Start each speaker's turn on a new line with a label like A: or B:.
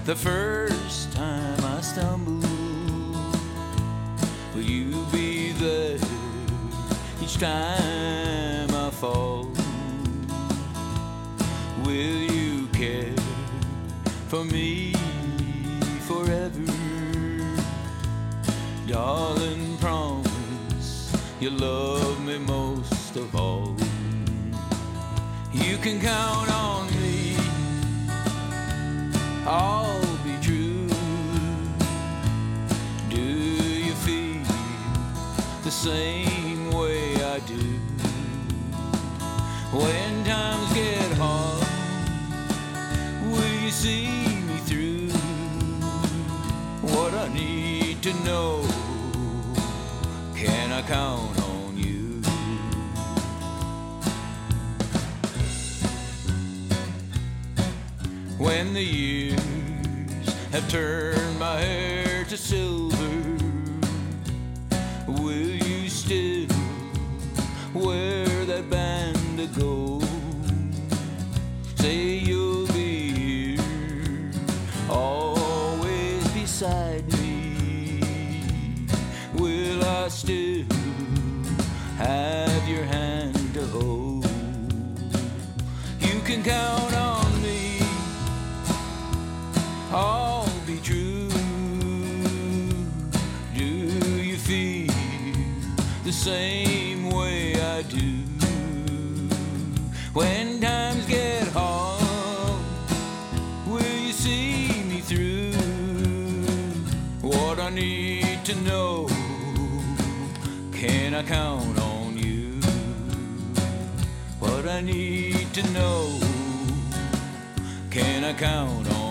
A: The first time I stumble, will you be there each time I fall? Will you care for me forever? Darling, promise you'll love me most of all. You can count on me, I'll be true. Do you feel the same way I do? When times get hard, will you see me through? What I need to know, can I count on you? When the years have turned my hair to silver, will you still wear that band of gold? Say you'll be here, always beside me. Will I still have your hand to hold? You can count on me, I'll be true. Do you feel the same way I do? When times get hard, will you see me through? What I need to know, can I count on you? What I need to know, can I count on you?